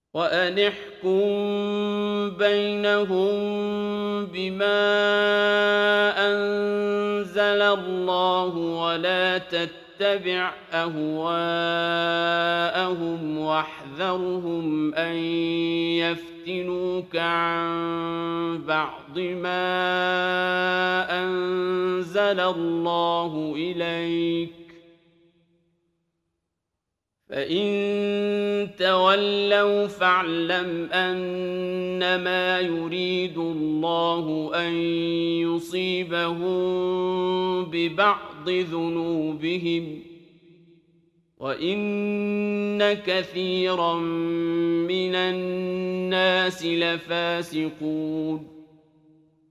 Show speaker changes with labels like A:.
A: وأن احكم بينهم بما أنزل الله ولا تتبع أهواءهم واحذرهم أن يفتنوك عن بعض ما أنزل الله إليك فإن تولوا فاعلم أنما يريد الله أن يصيبهم ببعض ذنوبهم وإن كثيرا من الناس لفاسقون